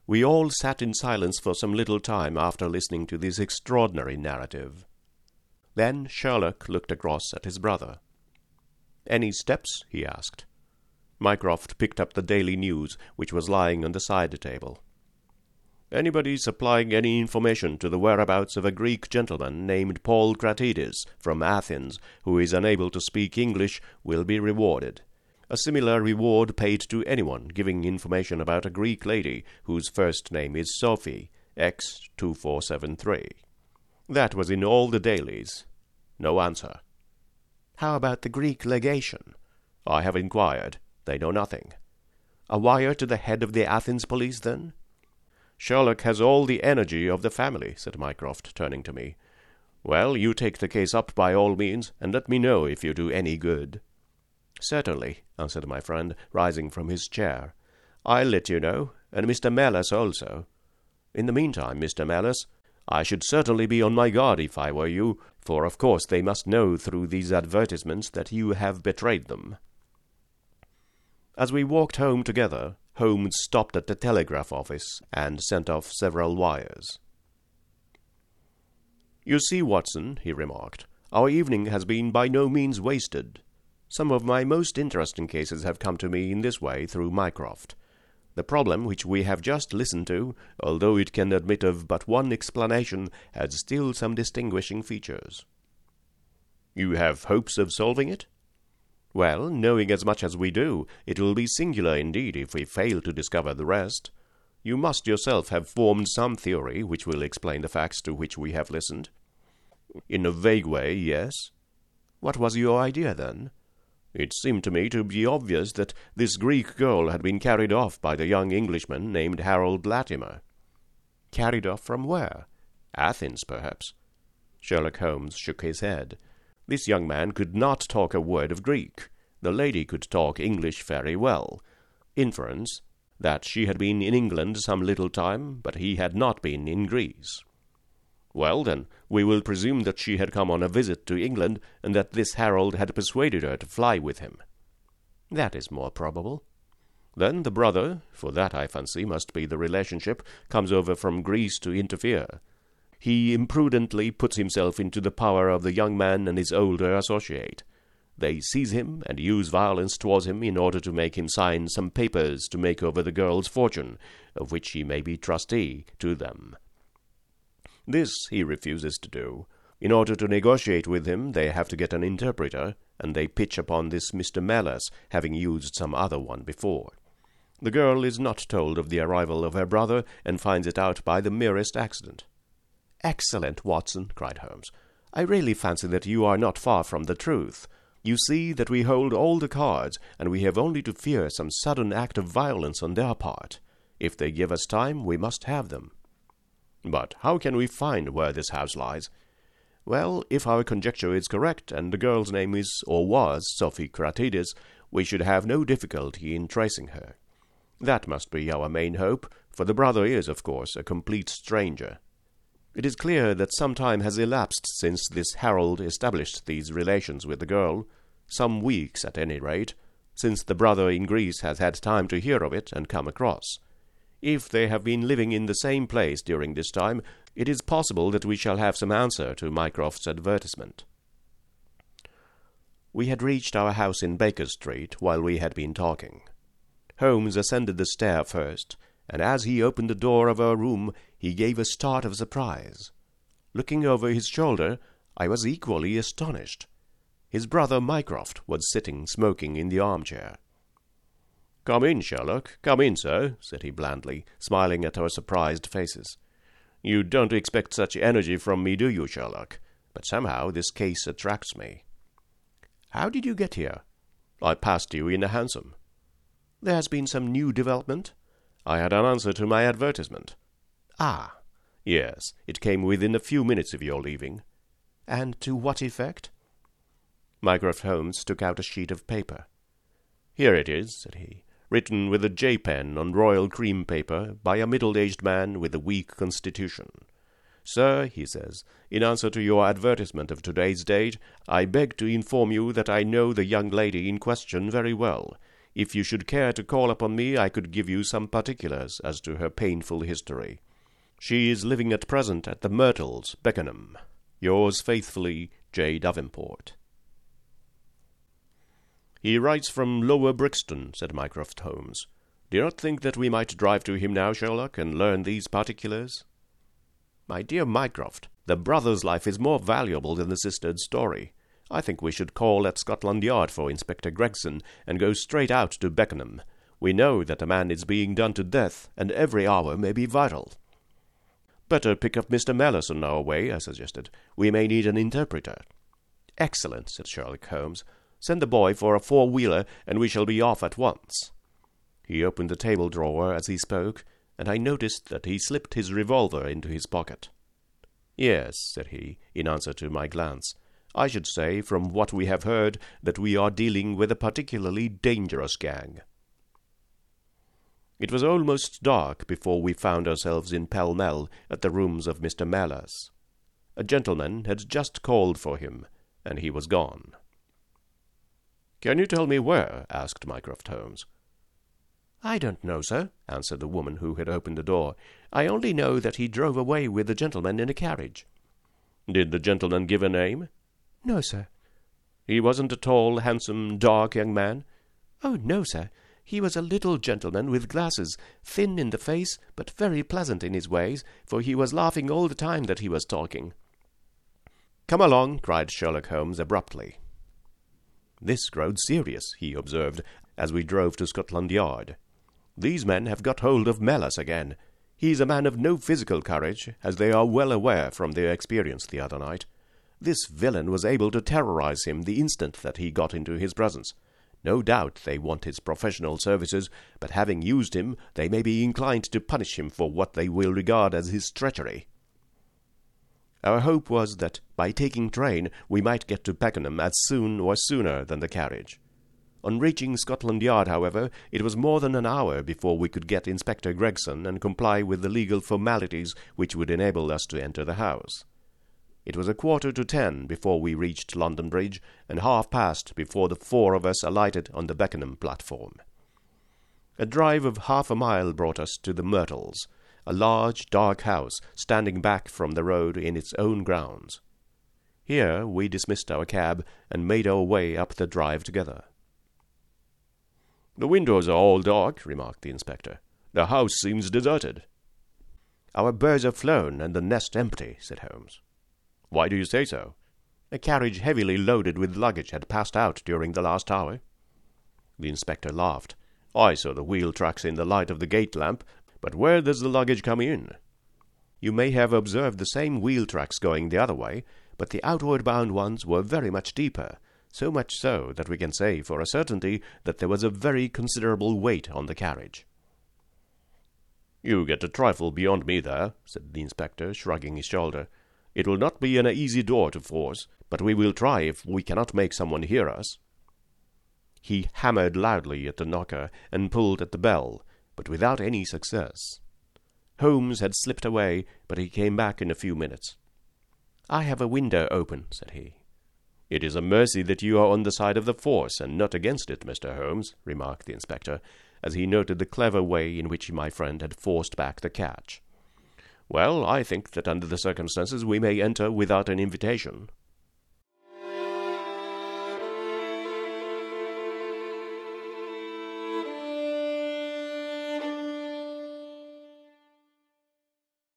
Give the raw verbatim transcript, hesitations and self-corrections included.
We all sat in silence for some little time after listening to this extraordinary narrative. Then Sherlock looked across at his brother. "Any steps?" he asked. Mycroft picked up the Daily News, which was lying on the side table. "Anybody supplying any information to the whereabouts of a Greek gentleman named Paul Kratides from Athens, who is unable to speak English, will be rewarded. A similar reward paid to anyone giving information about a Greek lady whose first name is Sophie, X two four seven three. That was in all the dailies. No answer." "How about the Greek legation?" "I have inquired. They know nothing." "A wire to the head of the Athens police, then?" "Sherlock has all the energy of the family," said Mycroft, turning to me. "Well, you take the case up by all means, and let me know if you do any good." "Certainly," answered my friend, rising from his chair. "I'll let you know, and Mister Mellus also. In the meantime, Mister Mellus, I should certainly be on my guard if I were you, for of course they must know through these advertisements that you have betrayed them." As we walked home together, Holmes stopped at the telegraph office and sent off several wires. "You see, Watson," he remarked, "our evening has been by no means wasted. Some of my most interesting cases have come to me in this way through Mycroft. The problem which we have just listened to, although it can admit of but one explanation, has still some distinguishing features." "You have hopes of solving it?" "Well, knowing as much as we do, it will be singular indeed if we fail to discover the rest. You must yourself have formed some theory which will explain the facts to which we have listened." "In a vague way, yes." "What was your idea, then?" "It seemed to me to be obvious that this Greek girl had been carried off by the young Englishman named Harold Latimer." "Carried off from where?" "Athens, perhaps." Sherlock Holmes shook his head. This young man could not talk a word of Greek. The lady could talk English very well. Inference, that she had been in England some little time, but he had not been in Greece. "Well, then, we will presume that she had come on a visit to England, and that this Harold had persuaded her to fly with him." "That is more probable." "Then the brother, for that I fancy must be the relationship, comes over from Greece to interfere. He imprudently puts himself into the power of the young man and his older associate. They seize him and use violence towards him in order to make him sign some papers to make over the girl's fortune, of which he may be trustee to them. This he refuses to do. In order to negotiate with him, they have to get an interpreter, and they pitch upon this Mister Mellus, having used some other one before. The girl is not told of the arrival of her brother, and finds it out by the merest accident." "Excellent, Watson," cried Holmes. "I really fancy that you are not far from the truth. You see that we hold all the cards, and we have only to fear some sudden act of violence on their part. If they give us time, we must have them." "But how can we find where this house lies?" "Well, if our conjecture is correct, and the girl's name is or was Sophie Kratides, we should have no difficulty in tracing her. That must be our main hope, for the brother is, of course, a complete stranger. It is clear that some time has elapsed since this Harold established these relations with the girl, some weeks at any rate, since the brother in Greece has had time to hear of it and come across. If they have been living in the same place during this time, it is possible that we shall have some answer to Mycroft's advertisement." We had reached our house in Baker Street while we had been talking. Holmes ascended the stair first, and as he opened the door of our room, he gave a start of surprise. Looking over his shoulder, I was equally astonished. His brother Mycroft was sitting smoking in the armchair. "Come in, Sherlock, come in, sir," said he blandly, smiling at our surprised faces. "You don't expect such energy from me, do you, Sherlock? But somehow this case attracts me." "How did you get here?" "I passed you in a hansom." "There has been some new development?" "I had an answer to my advertisement." "Ah." "Yes, it came within a few minutes of your leaving." "And to what effect?" Mycroft Holmes took out a sheet of paper. "Here it is," said he, "written with a J pen on royal cream paper by a middle-aged man with a weak constitution. 'Sir,' he says, 'in answer to your advertisement of today's date, I beg to inform you that I know the young lady in question very well. If you should care to call upon me, I could give you some particulars as to her painful history. She is living at present at the Myrtles, Beckenham. Yours faithfully, J. Davenport. He writes from Lower Brixton, said Mycroft Holmes. Do you not think that we might drive to him now, Sherlock, and learn these particulars? My dear Mycroft, the brother's life is more valuable than the sister's story. I think we should call at Scotland Yard for Inspector Gregson and go straight out to Beckenham. We know that a man is being done to death, and every hour may be vital. Better pick up Mister Mellors on our way, I suggested. We may need an interpreter. Excellent, said Sherlock Holmes. Send the boy for a four-wheeler, and we shall be off at once. He opened the table drawer as he spoke, and I noticed that he slipped his revolver into his pocket. Yes, said he, in answer to my glance. I should say, from what we have heard, that we are dealing with a particularly dangerous gang. It was almost dark before we found ourselves in Pall Mall at the rooms of Mister Mellors. A gentleman had just called for him, and he was gone. "Can you tell me where?" asked Mycroft Holmes. "I don't know, sir," answered the woman who had opened the door. "I only know that he drove away with the gentleman in a carriage." "Did the gentleman give a name?" "No, sir." "He wasn't a tall, handsome, dark young man?" "Oh, no, sir. He was a little gentleman with glasses, thin in the face, but very pleasant in his ways, for he was laughing all the time that he was talking." "Come along," cried Sherlock Holmes abruptly. "This grows serious," he observed, as we drove to Scotland Yard. "These men have got hold of Mellors again. He is a man of no physical courage, as they are well aware from their experience the other night. This villain was able to terrorize him the instant that he got into his presence. No doubt they want his professional services, but having used him, they may be inclined to punish him for what they will regard as his treachery." Our hope was that, by taking train, we might get to Beckenham as soon or sooner than the carriage. On reaching Scotland Yard, however, it was more than an hour before we could get Inspector Gregson and comply with the legal formalities which would enable us to enter the house. It was a quarter to ten before we reached London Bridge, and half past before the four of us alighted on the Beckenham platform. A drive of half a mile brought us to the Myrtles, a large, dark house standing back from the road in its own grounds. Here we dismissed our cab and made our way up the drive together. "The windows are all dark," remarked the inspector. "The house seems deserted." "Our birds are flown and the nest empty," said Holmes. "Why do you say so?" "A carriage heavily loaded with luggage had passed out during the last hour." The inspector laughed. "I saw the wheel tracks in the light of the gate lamp, but where does the luggage come in?" "You may have observed the same wheel tracks going the other way, but the outward-bound ones were very much deeper, so much so that we can say for a certainty that there was a very considerable weight on the carriage." "You get a trifle beyond me there," said the inspector, shrugging his shoulder. "It will not be an easy door to force, but we will try if we cannot make someone hear us." He hammered loudly at the knocker and pulled at the bell, but without any success. Holmes had slipped away, but he came back in a few minutes. "I have a window open," said he. "It is a mercy that you are on the side of the force and not against it, Mister Holmes," remarked the inspector, as he noted the clever way in which my friend had forced back the catch. "Well, I think that under the circumstances we may enter without an invitation."